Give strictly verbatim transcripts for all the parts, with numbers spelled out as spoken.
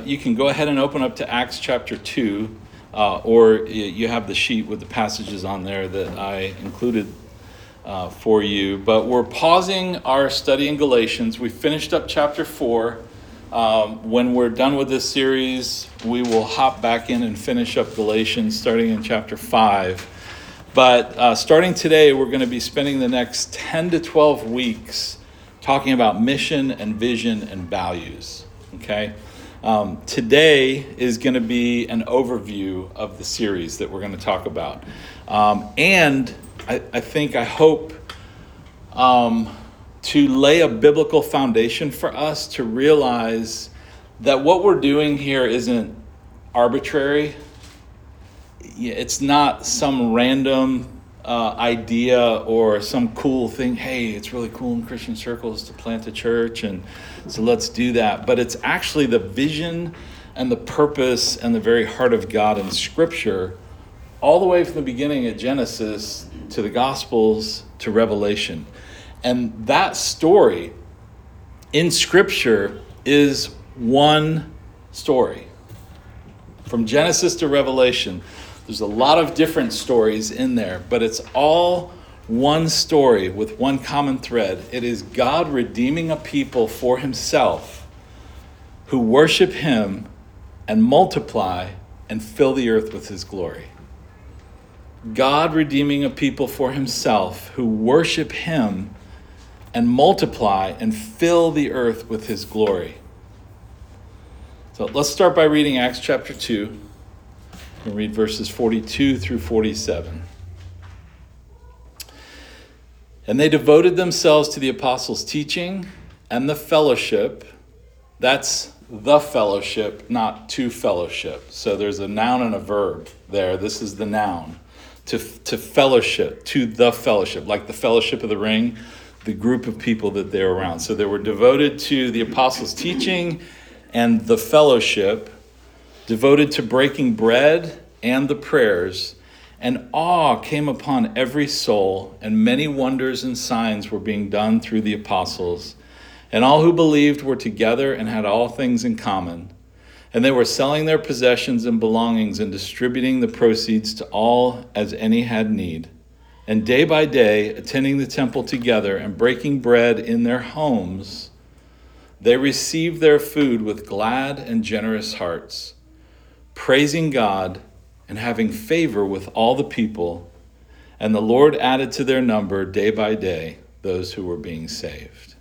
You can go ahead and open up to Acts chapter two, uh, or you have the sheet with the passages on there that I included uh, for you. But we're pausing our study in Galatians. We finished up chapter four. Um, when we're done with this series, we will hop back in and finish up Galatians, starting in chapter five. But uh, starting today, we're going to be spending the next ten to twelve weeks talking about mission and vision and values. Okay? Um, today is going to be an overview of the series that we're going to talk about. Um, and I, I think, I hope um, to lay a biblical foundation for us to realize that what we're doing here isn't arbitrary. It's not some random uh, idea or some cool thing. Hey, it's really cool in Christian circles to plant a church, and so let's do that. But it's actually the vision and the purpose and the very heart of God in Scripture, all the way from the beginning at Genesis to the Gospels to Revelation. And that story in Scripture is one story. From Genesis to Revelation, there's a lot of different stories in there, but it's all one story with one common thread. It is God redeeming a people for himself who worship him and multiply and fill the earth with his glory. God redeeming a people for himself who worship him and multiply and fill the earth with his glory. So let's start by reading Acts chapter two. We'll read verses forty-two through forty-seven. And they devoted themselves to the apostles' teaching and the fellowship. That's the fellowship, not to fellowship. So there's a noun and a verb there. This is the noun. To, to fellowship, to the fellowship, like the Fellowship of the Ring, the group of people that they're around. So they were devoted to the apostles' teaching and the fellowship, devoted to breaking bread and the prayers, and awe came upon every soul, and many wonders and signs were being done through the apostles. And all who believed were together and had all things in common. And they were selling their possessions and belongings and distributing the proceeds to all as any had need. And day by day, attending the temple together and breaking bread in their homes, they received their food with glad and generous hearts, praising God and having favor with all the people. And the Lord added to their number day by day those who were being saved.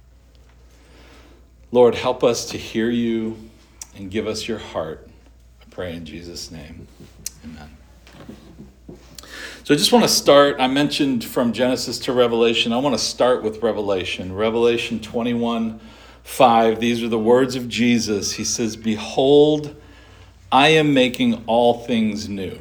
Lord, help us to hear you and give us your heart. I pray in Jesus' name. Amen. So I just want to start, I mentioned from Genesis to Revelation. I want to start with Revelation. Revelation twenty-one five. These are the words of Jesus. He says, "Behold, I am making all things new."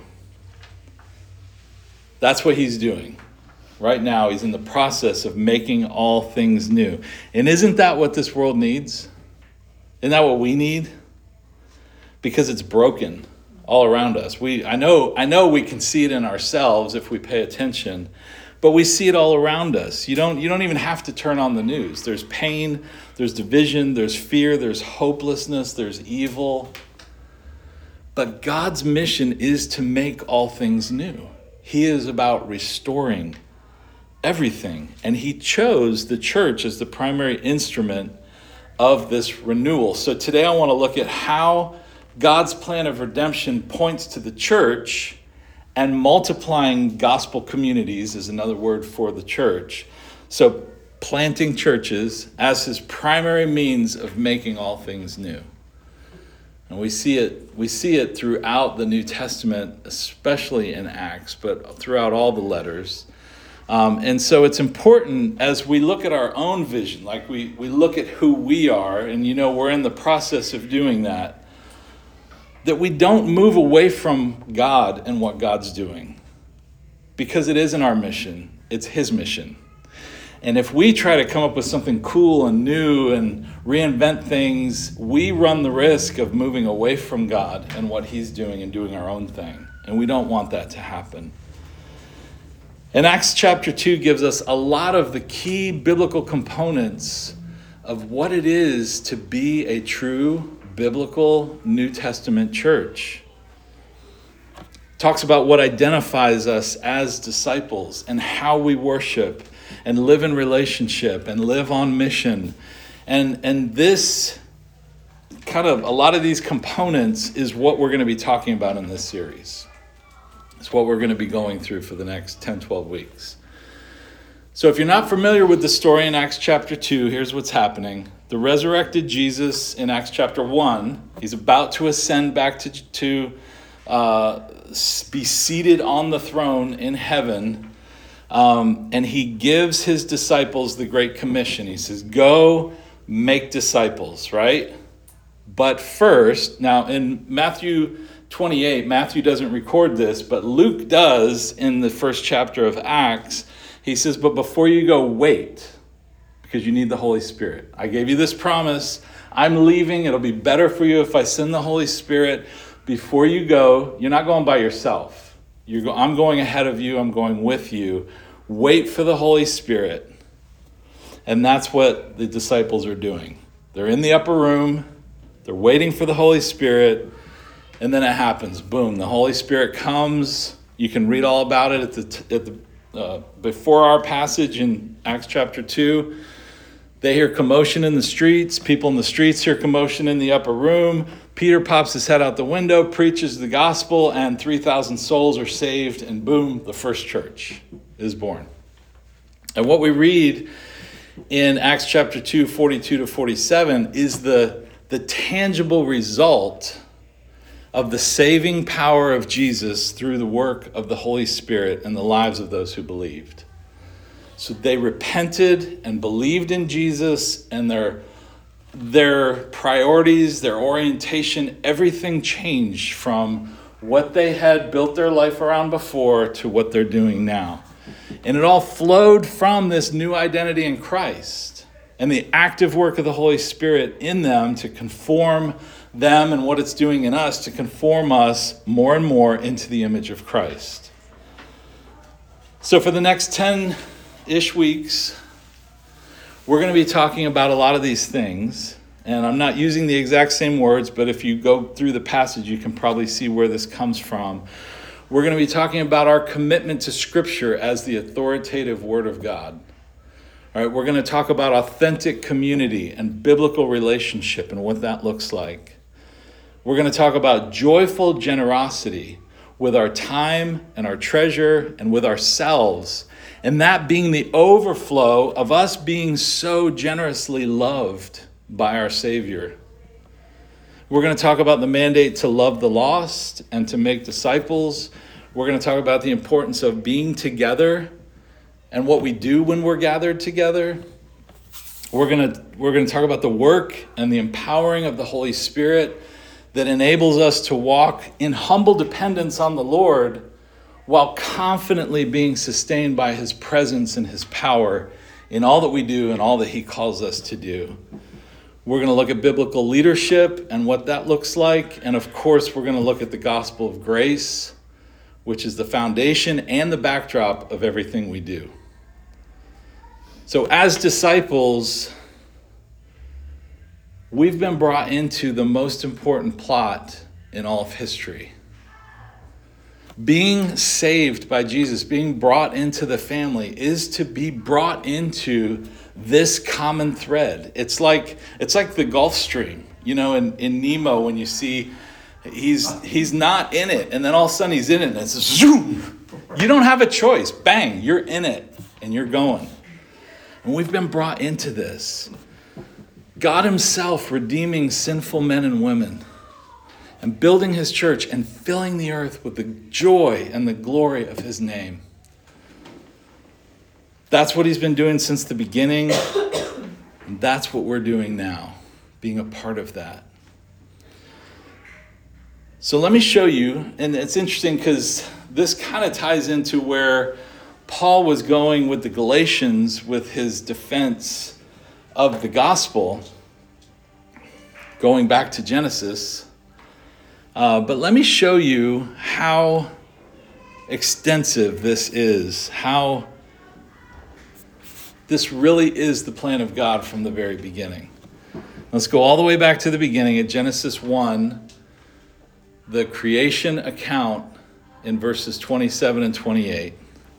That's what he's doing. Right now, he's in the process of making all things new. And isn't that what this world needs? Isn't that what we need? Because it's broken all around us. We, I know, I know we can see it in ourselves if we pay attention, but we see it all around us. You don't, you don't even have to turn on the news. There's pain, there's division, there's fear, there's hopelessness, there's evil. But God's mission is to make all things new. He is about restoring everything. And he chose the church as the primary instrument of this renewal. So today I want to look at how God's plan of redemption points to the church, and multiplying gospel communities is another word for the church. So planting churches as his primary means of making all things new. And we see it, we see it throughout the New Testament, especially in Acts, but throughout all the letters. Um, and so it's important as we look at our own vision, like we, we look at who we are, and you know, we're in the process of doing that, that we don't move away from God and what God's doing. Because it isn't our mission, it's his mission. And if we try to come up with something cool and new and reinvent things, we run the risk of moving away from God and what he's doing and doing our own thing. And we don't want that to happen. And Acts chapter two gives us a lot of the key biblical components of what it is to be a true biblical New Testament church. Talks about what identifies us as disciples and how we worship and live in relationship and live on mission. And, and this kind of, a lot of these components is what we're going to be talking about in this series. It's what we're going to be going through for the next ten, twelve weeks. So if you're not familiar with the story in Acts chapter two, here's what's happening. The resurrected Jesus in Acts chapter one, he's about to ascend back to, to uh, be seated on the throne in heaven. Um, and he gives his disciples the Great Commission. He says, go make disciples, right? But first, now in Matthew twenty-eight, Matthew doesn't record this, but Luke does in the first chapter of Acts. He says, but before you go, wait, because you need the Holy Spirit. I gave you this promise. I'm leaving. It'll be better for you if I send the Holy Spirit. Before you go, you're not going by yourself. You're go- I'm going ahead of you. I'm going with you. Wait for the Holy Spirit. And that's what the disciples are doing. They're in the upper room. They're waiting for the Holy Spirit. And then it happens. Boom. The Holy Spirit comes. You can read all about it at the, at the uh, before our passage in Acts chapter two. They hear commotion in the streets. People in the streets hear commotion in the upper room. Peter pops his head out the window, preaches the gospel, and three thousand souls are saved. And boom, the first church is born. And what we read in Acts chapter two, forty-two to forty-seven is the, the tangible result of the saving power of Jesus through the work of the Holy Spirit in the lives of those who believed. So they repented and believed in Jesus, and their, their priorities, their orientation, everything changed from what they had built their life around before to what they're doing now. And it all flowed from this new identity in Christ and the active work of the Holy Spirit in them to conform them and what it's doing in us to conform us more and more into the image of Christ. So for the next ten-ish weeks, we're going to be talking about a lot of these things. And I'm not using the exact same words, but if you go through the passage, you can probably see where this comes from. We're going to be talking about our commitment to Scripture as the authoritative Word of God. All right, we're going to talk about authentic community and biblical relationship and what that looks like. We're going to talk about joyful generosity with our time and our treasure and with ourselves, and that being the overflow of us being so generously loved by our Savior. We're going to talk about the mandate to love the lost and to make disciples. We're going to talk about the importance of being together and what we do when we're gathered together. We're going to, we're going to talk about the work and the empowering of the Holy Spirit that enables us to walk in humble dependence on the Lord while confidently being sustained by his presence and his power in all that we do and all that he calls us to do. We're going to look at biblical leadership and what that looks like. And of course, we're going to look at the gospel of grace, which is the foundation and the backdrop of everything we do. So as disciples, we've been brought into the most important plot in all of history. Being saved by Jesus, being brought into the family, is to be brought into this common thread. It's like it's like the Gulf Stream, you know, in, in Nemo when you see he's he's not in it, and then all of a sudden he's in it, and it's zoom. You don't have a choice. Bang, you're in it, and you're going. And we've been brought into this. God himself redeeming sinful men and women and building his church and filling the earth with the joy and the glory of his name. That's what he's been doing since the beginning. And that's what we're doing now, being a part of that. So let me show you, and it's interesting because this kind of ties into where Paul was going with the Galatians with his defense of the gospel, going back to Genesis. Uh, but let me show you how extensive this is, how this really is the plan of God from the very beginning. Let's go all the way back to the beginning at Genesis one, the creation account in verses twenty-seven and twenty-eight.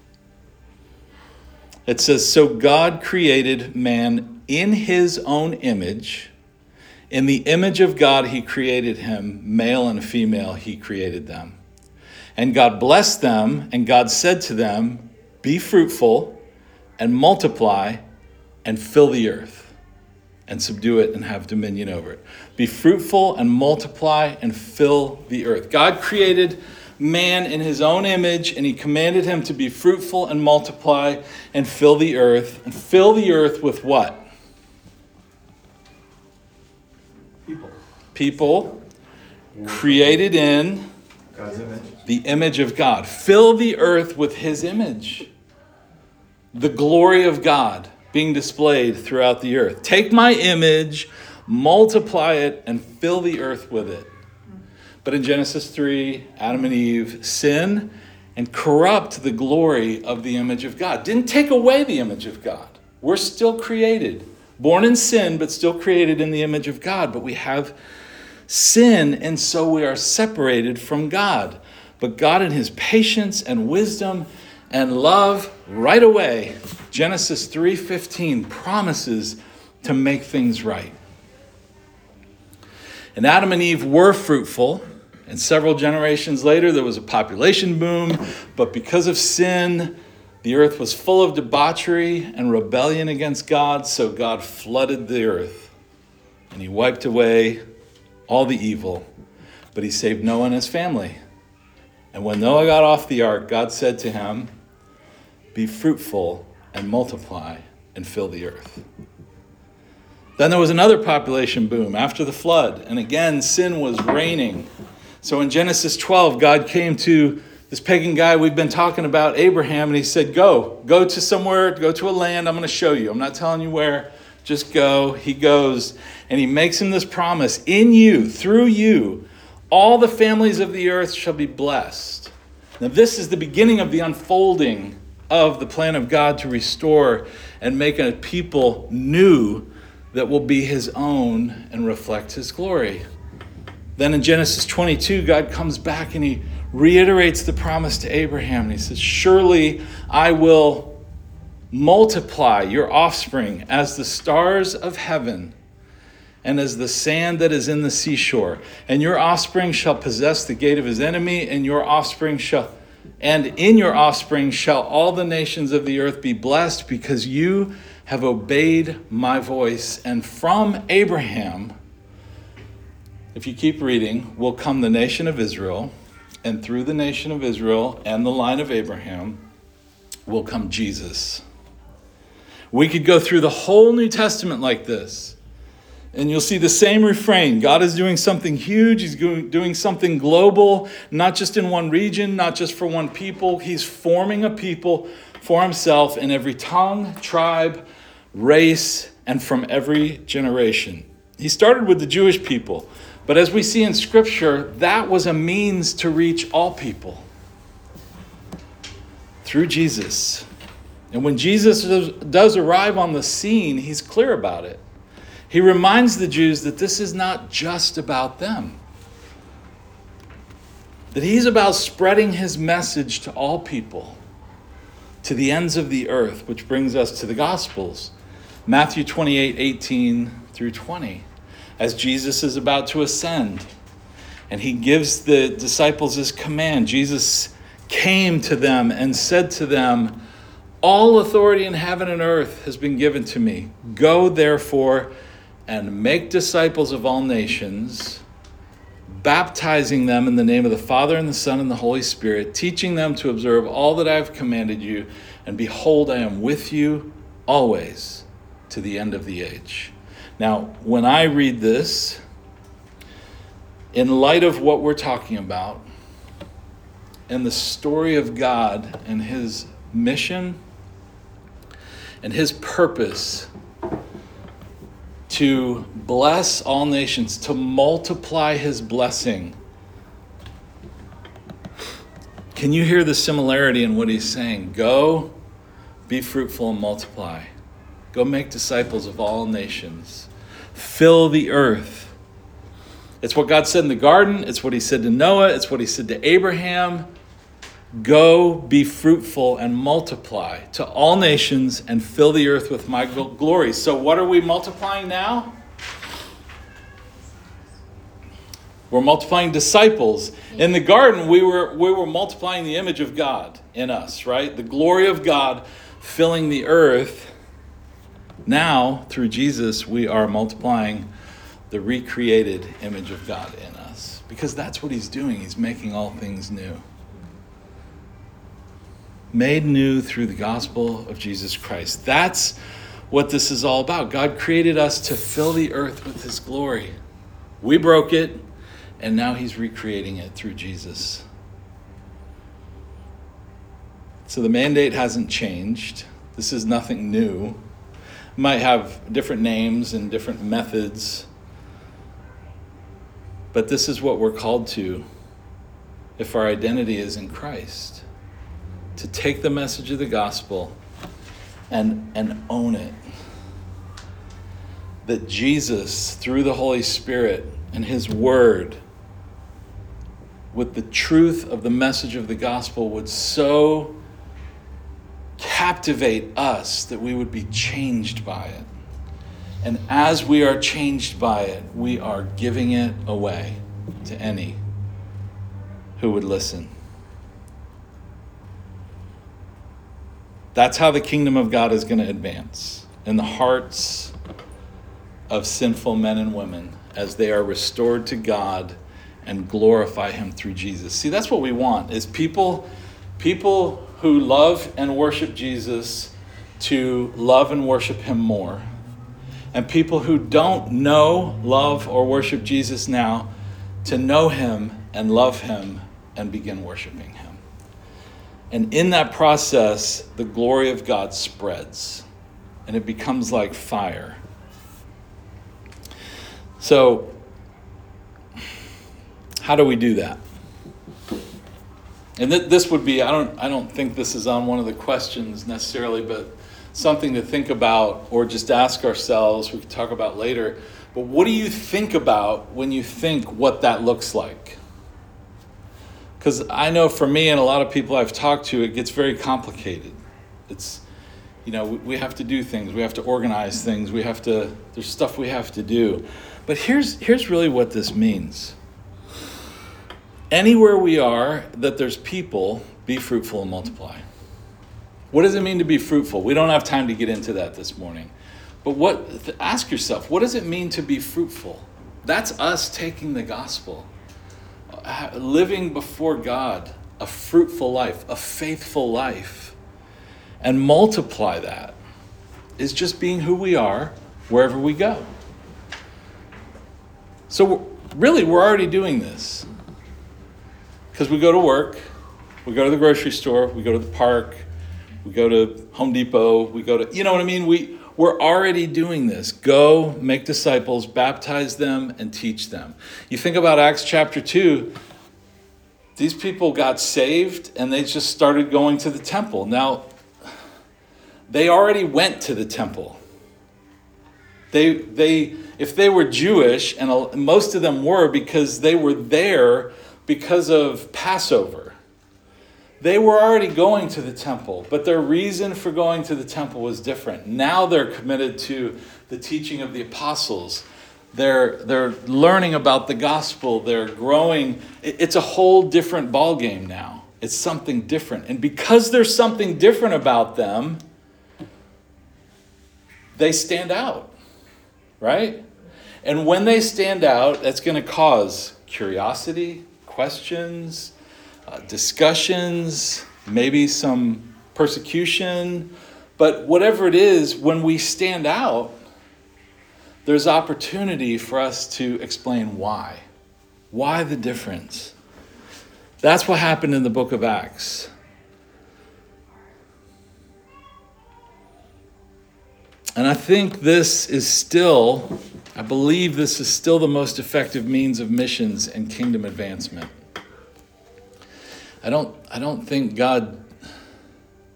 It says, "So God created man in his own image. In the image of God he created him, male and female he created them. And God blessed them, and God said to them, 'Be fruitful and multiply and fill the earth and subdue it and have dominion over it.'" Be fruitful and multiply and fill the earth. God created man in his own image, and he commanded him to be fruitful and multiply and fill the earth. And fill the earth with what? People. People created in God's image. the image of God. Fill the earth with his image. The glory of God being displayed throughout the earth. Take my image, multiply it, and fill the earth with it. But in Genesis three, Adam and Eve sin and corrupt the glory of the image of God. Didn't take away the image of God. We're still created, born in sin, but still created in the image of God. But we have sin, and so we are separated from God. But God, in his patience and wisdom and love, right away, Genesis three fifteen promises to make things right. And Adam and Eve were fruitful. And several generations later, there was a population boom. But because of sin, the earth was full of debauchery and rebellion against God. So God flooded the earth. And he wiped away all the evil. But he saved Noah and his family. And when Noah got off the ark, God said to him, "Be fruitful and multiply and fill the earth." Then there was another population boom after the flood. And again, sin was reigning. So in Genesis twelve, God came to this pagan guy we've been talking about, Abraham, and he said, go, go to somewhere, go to a land I'm going to show you. I'm not telling you where, just go. He goes, and he makes him this promise: in you, through you, all the families of the earth shall be blessed. Now this is the beginning of the unfolding of the plan of God to restore and make a people new that will be his own and reflect his glory. Then in Genesis twenty-two, God comes back and he reiterates the promise to Abraham. And he says, "Surely I will multiply your offspring as the stars of heaven and as the sand that is in the seashore. And your offspring shall possess the gate of his enemy, and your offspring shall, and in your offspring shall all the nations of the earth be blessed, because you have obeyed my voice." And from Abraham, if you keep reading, will come the nation of Israel, and through the nation of Israel and the line of Abraham will come Jesus. We could go through the whole New Testament like this, and you'll see the same refrain. God is doing something huge. He's doing something global, not just in one region, not just for one people. He's forming a people for himself in every tongue, tribe, race, and from every generation. He started with the Jewish people, but as we see in Scripture, that was a means to reach all people through Jesus. And when Jesus does arrive on the scene, he's clear about it. He reminds the Jews that this is not just about them, that he's about spreading his message to all people, to the ends of the earth, which brings us to the Gospels. Matthew twenty-eight, eighteen through twenty. As Jesus is about to ascend, and he gives the disciples his command, Jesus came to them and said to them, "All authority in heaven and earth has been given to me. Go, therefore, and make disciples of all nations, baptizing them in the name of the Father and the Son and the Holy Spirit, teaching them to observe all that I have commanded you. And behold, I am with you always to the end of the age." Now, when I read this, in light of what we're talking about, and the story of God and his mission and his purpose to bless all nations, to multiply his blessing, can you hear the similarity in what he's saying? Go, be fruitful and multiply. Go make disciples of all nations. fill the earth. It's what God said in the garden. It's what he said to Noah. It's what he said to Abraham. Go, be fruitful, and multiply to all nations and fill the earth with my glory. So what are we multiplying now? We're multiplying disciples. In the garden, we were we were multiplying the image of God in us, right? The glory of God filling the earth. Now, through Jesus, we are multiplying the recreated image of God in us. Because that's what he's doing. He's making all things new. Made new through the gospel of Jesus Christ. That's what this is all about. God created us to fill the earth with his glory. We broke it, and now he's recreating it through Jesus. So the mandate hasn't changed. This is nothing new. It might have different names and different methods, but this is what we're called to if our identity is in Christ. To take the message of the gospel and, and own it. That Jesus, through the Holy Spirit and his word, with the truth of the message of the gospel, would so captivate us that we would be changed by it. And as we are changed by it, we are giving it away to any who would listen. That's how the kingdom of God is going to advance in the hearts of sinful men and women as they are restored to God and glorify him through Jesus. See, that's what we want, is people, people who love and worship Jesus to love and worship him more. And people who don't know, love, or worship Jesus now to know him and love him and begin worshiping him. And in that process, the glory of God spreads, and it becomes like fire. So, how do we do that? And th- this would be, I don't, I don't think this is on one of the questions necessarily, but something to think about or just ask ourselves, we can talk about later. But what do you think about when you think what that looks like? Because I know for me and a lot of people I've talked to, it gets very complicated. It's, you know, we, we have to do things. We have to organize things. We have to, there's stuff we have to do. But here's here's really what this means. Anywhere we are that there's people, be fruitful and multiply. What does it mean to be fruitful? We don't have time to get into that this morning. But what? Ask yourself, what does it mean to be fruitful? That's us taking the gospel. Living before God a fruitful life, a faithful life, and multiply that is just being who we are wherever we go. So really, we're already doing this because we go to work, we go to the grocery store, we go to the park, we go to Home Depot, we go to, you know what I mean? We, we're already doing this. Go, make disciples, baptize them, and teach them. You think about Acts chapter two, these people got saved and they just started going to the temple. Now, they already went to the temple. They, they, if they were Jewish, and most of them were because they were there because of Passover, they were already going to the temple, but their reason for going to the temple was different. Now they're committed to the teaching of the apostles. They're, they're learning about the gospel. They're growing. It's a whole different ballgame now. It's something different. And because there's something different about them, they stand out, right? And when they stand out, that's going to cause curiosity, questions, Uh, discussions, maybe some persecution. But whatever it is, when we stand out, there's opportunity for us to explain why. Why the difference? That's what happened in the book of Acts. And I think this is still, I believe this is still the most effective means of missions and kingdom advancement. I don't I don't think God,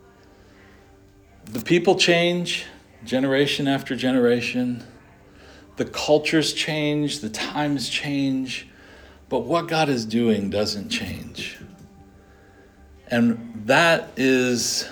the people change generation after generation, The cultures change, the times change, but what God is doing doesn't change. And that is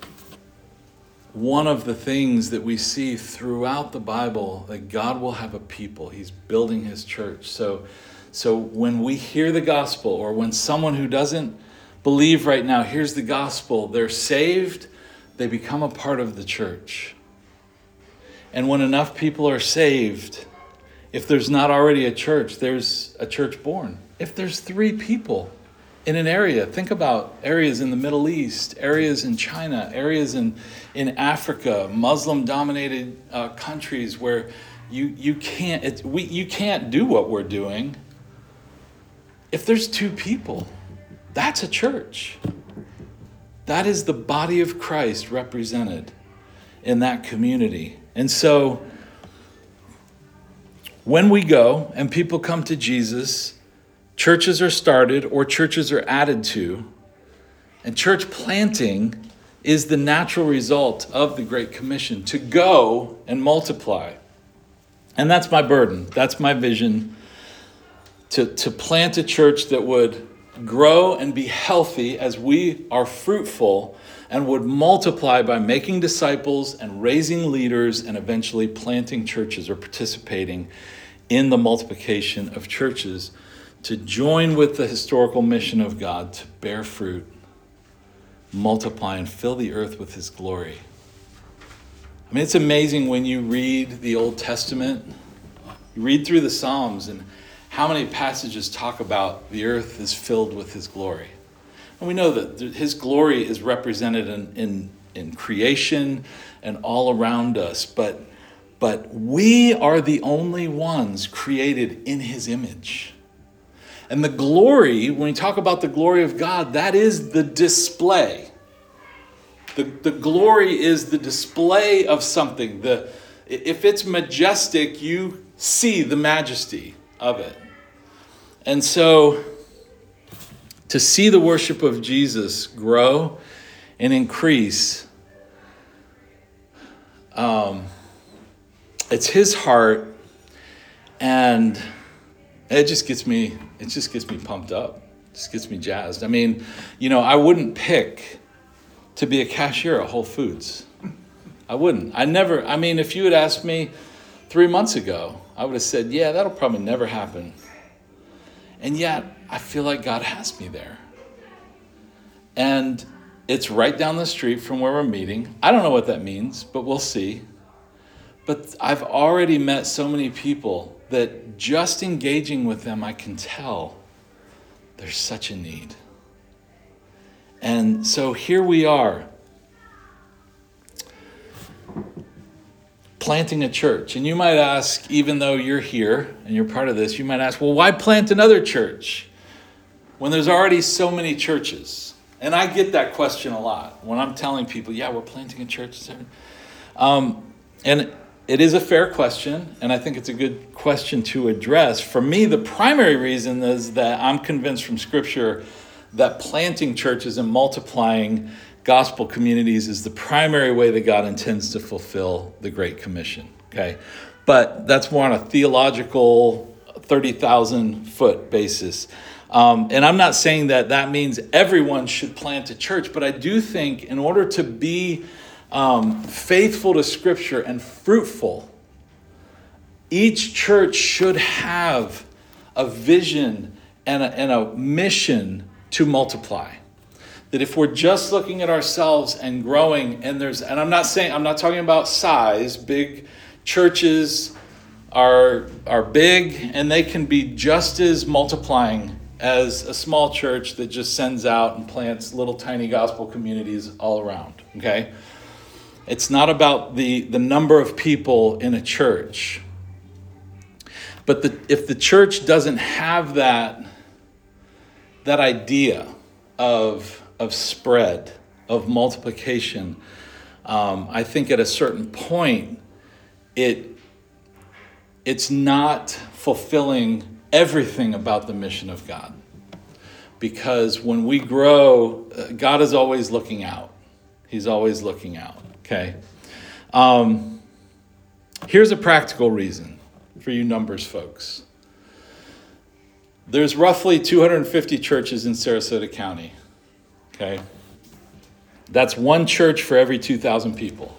one of the things that we see throughout the Bible, that God will have a people. He's building his church. So, so when we hear the gospel, or when someone who doesn't believe right now hears the gospel, they're saved, they become a part of the church. And when enough people are saved, if there's not already a church, there's a church born. If there's three people in an area, think about areas in the Middle East, areas in China, areas in, in Africa, Muslim-dominated uh, countries where you you can't it, we you can't do what we're doing. If there's two people, that's a church. That is the body of Christ represented in that community. And so when we go and people come to Jesus, churches are started or churches are added to, and church planting is the natural result of the Great Commission, to go and multiply. And that's my burden. That's my vision, to, to plant a church that would grow and be healthy as we are fruitful, and would multiply by making disciples and raising leaders and eventually planting churches or participating in the multiplication of churches, to join with the historical mission of God to bear fruit, multiply, and fill the earth with his glory. I mean, it's amazing when you read the Old Testament, you read through the Psalms, and how many passages talk about the earth is filled with his glory. And we know that his glory is represented in, in, in creation and all around us, but, but we are the only ones created in his image. And the glory, when we talk about the glory of God, that is the display. The, the glory is the display of something. The, if it's majestic, you see the majesty of it. And so to see the worship of Jesus grow and increase, um, it's his heart, and it just gets me, it just gets me pumped up. It just gets me jazzed. I mean, you know, I wouldn't pick to be a cashier at Whole Foods. I wouldn't. I never, I mean, if you had asked me three months ago, I would have said, yeah, that'll probably never happen. And yet, I feel like God has me there. And it's right down the street from where we're meeting. I don't know what that means, but we'll see. But I've already met so many people that just engaging with them, I can tell there's such a need. And so here we are, planting a church. And you might ask, even though you're here and you're part of this, you might ask, well, why plant another church when there's already so many churches? And I get that question a lot when I'm telling people, yeah, we're planting a church. Um, and it is a fair question, and I think it's a good question to address. For me, the primary reason is that I'm convinced from Scripture that planting churches and multiplying gospel communities is the primary way that God intends to fulfill the Great Commission, okay? But that's more on a theological thirty thousand foot basis. Um, and I'm not saying that that means everyone should plant a church, but I do think in order to be um, faithful to Scripture and fruitful, each church should have a vision and a, and a mission to multiply. That if we're just looking at ourselves and growing, and there's, and I'm not saying, I'm not talking about size. Big churches are are big, and they can be just as multiplying as a small church that just sends out and plants little tiny gospel communities all around, okay? It's not about the, the number of people in a church. But the, if the church doesn't have that, that idea of, of spread, of multiplication, um, I think at a certain point, it it's not fulfilling everything about the mission of God. Because when we grow, God is always looking out. He's always looking out, okay? Um, here's a practical reason. for you numbers folks. There's roughly two hundred fifty churches in Sarasota County, okay? That's one church for every two thousand people.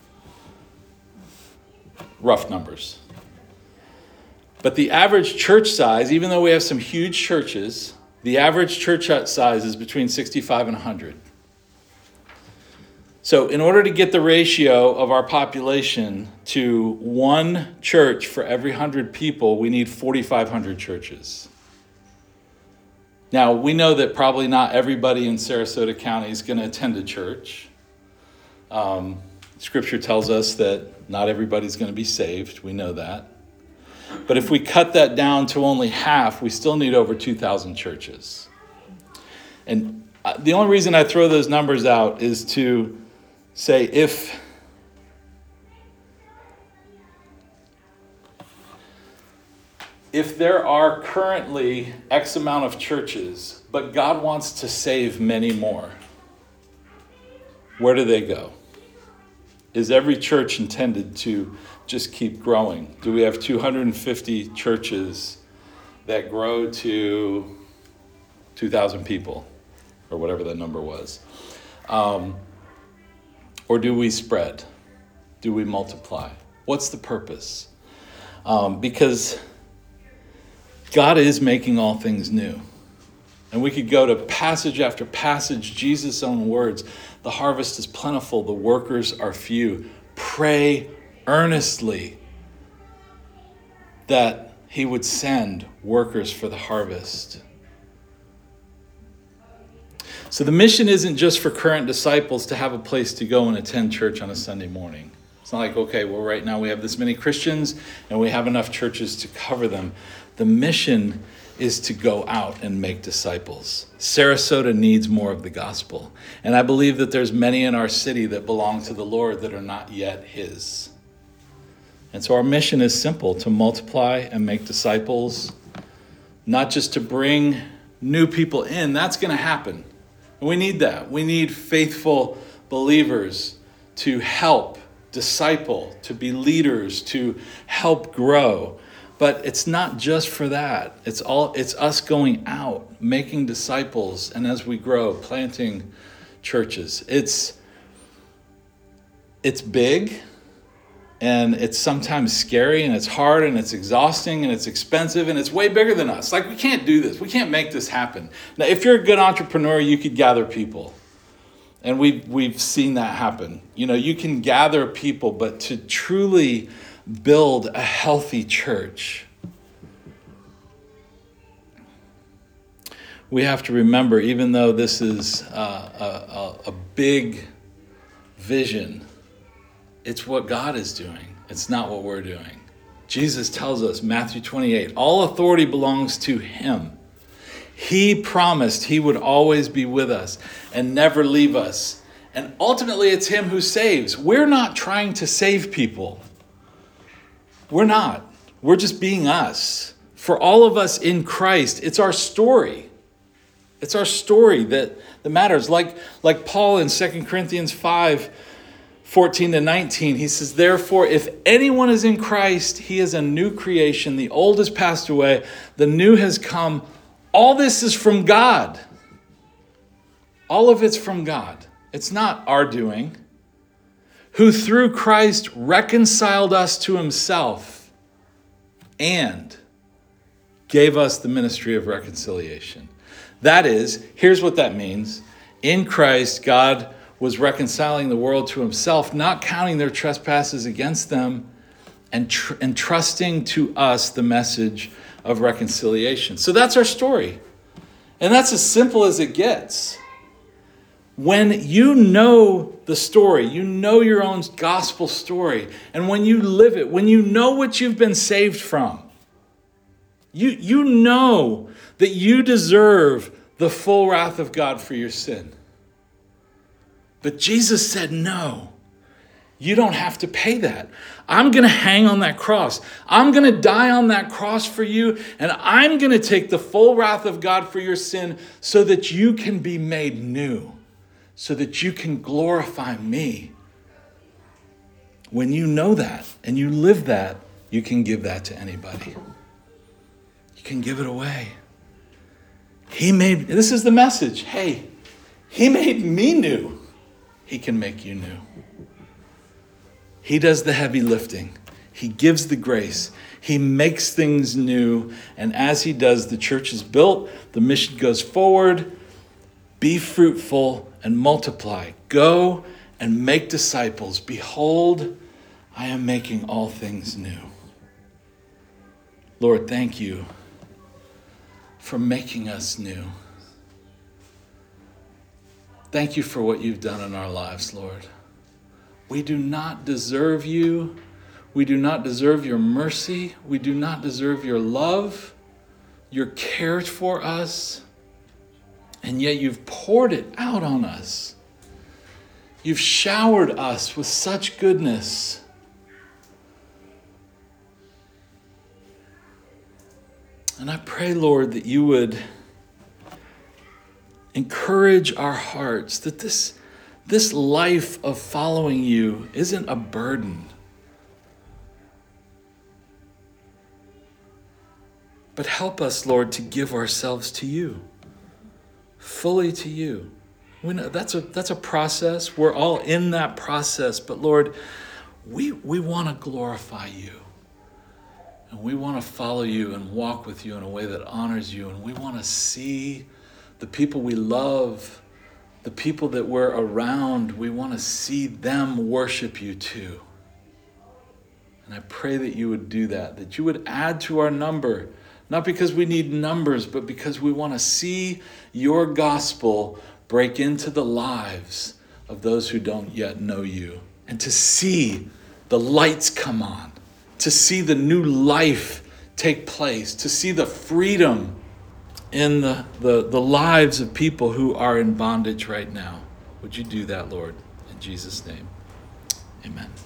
Rough numbers. But the average church size, even though we have some huge churches, the average church size is between sixty-five and one hundred. So in order to get the ratio of our population to one church for every one hundred people, we need forty-five hundred churches. Now, we know that probably not everybody in Sarasota County is going to attend a church. Um, scripture tells us that not everybody's going to be saved. We know that. But if we cut that down to only half, we still need over two thousand churches. And the only reason I throw those numbers out is to say if if there are currently X amount of churches, but God wants to save many more, where do they go? Is every church intended to just keep growing? Do we have two hundred fifty churches that grow to two thousand people, or whatever that number was? Um, or do we spread? Do we multiply? What's the purpose? Um, because God is making all things new. And we could go to passage after passage, Jesus' own words. The harvest is plentiful, the workers are few. Pray earnestly that he would send workers for the harvest. So the mission isn't just for current disciples to have a place to go and attend church on a Sunday morning. It's not like, okay, well, right now we have this many Christians and we have enough churches to cover them. The mission is to go out and make disciples. Sarasota needs more of the gospel. And I believe that there's many in our city that belong to the Lord that are not yet his. And so our mission is simple, to multiply and make disciples, not just to bring new people in. That's going to happen. And we need that. We need faithful believers to help disciple, to be leaders, to help grow. But it's not just for that. It's all it's us going out, making disciples, and as we grow, planting churches. It's it's big, and it's sometimes scary, and it's hard, and it's exhausting, and it's expensive, and it's way bigger than us. Like, we can't do this. We can't make this happen. Now, if you're a good entrepreneur, you could gather people. And we've, we've seen that happen. You know, you can gather people, but to truly build a healthy church, we have to remember, even though this is uh, a, a, a big vision, it's what God is doing. It's not what we're doing. Jesus tells us, Matthew twenty-eight, all authority belongs to him. He promised he would always be with us and never leave us. And ultimately, it's him who saves. We're not trying to save people. We're not. We're just being us. For all of us in Christ, it's our story. It's our story that, that matters. Like, like Paul in Second Corinthians five, fourteen to nineteen, he says, therefore, if anyone is in Christ, he is a new creation. The old has passed away. The new has come. All this is from God. All of it's from God. It's not our doing. Who through Christ reconciled us to himself and gave us the ministry of reconciliation. That is, here's what that means. In Christ, God was reconciling the world to himself, not counting their trespasses against them, and tr- entrusting to us the message of reconciliation. So that's our story. And that's as simple as it gets. When you know the story, you know your own gospel story, and when you live it, when you know what you've been saved from, you, you know that you deserve the full wrath of God for your sin. But Jesus said, no, you don't have to pay that. I'm going to hang on that cross. I'm going to die on that cross for you, and I'm going to take the full wrath of God for your sin so that you can be made new, so that you can glorify me. When you know that and you live that, you can give that to anybody. You can give it away. He made, this is the message. Hey, he made me new. He can make you new. He does the heavy lifting. He gives the grace. He makes things new. And as he does, the church is built. The mission goes forward. Be fruitful and multiply. Go and make disciples. Behold, I am making all things new. Lord, thank you for making us new. Thank you for what you've done in our lives, Lord. We do not deserve you. We do not deserve your mercy. We do not deserve your love, your care for us. And yet you've poured it out on us. You've showered us with such goodness. And I pray, Lord, that you would encourage our hearts that this, this life of following you isn't a burden, but help us, Lord, to give ourselves to you, fully to you. We know that's a that's a process. We're all in that process, but Lord, we we want to glorify you. And we want to follow you and walk with you in a way that honors you. And we want to see the people we love, the people that we're around, we want to see them worship you too. And I pray that you would do that, that you would add to our number, not because we need numbers, but because we want to see your gospel break into the lives of those who don't yet know you, and to see the lights come on, to see the new life take place, to see the freedom in the, the, the lives of people who are in bondage right now. Would you do that, Lord? In Jesus' name, amen.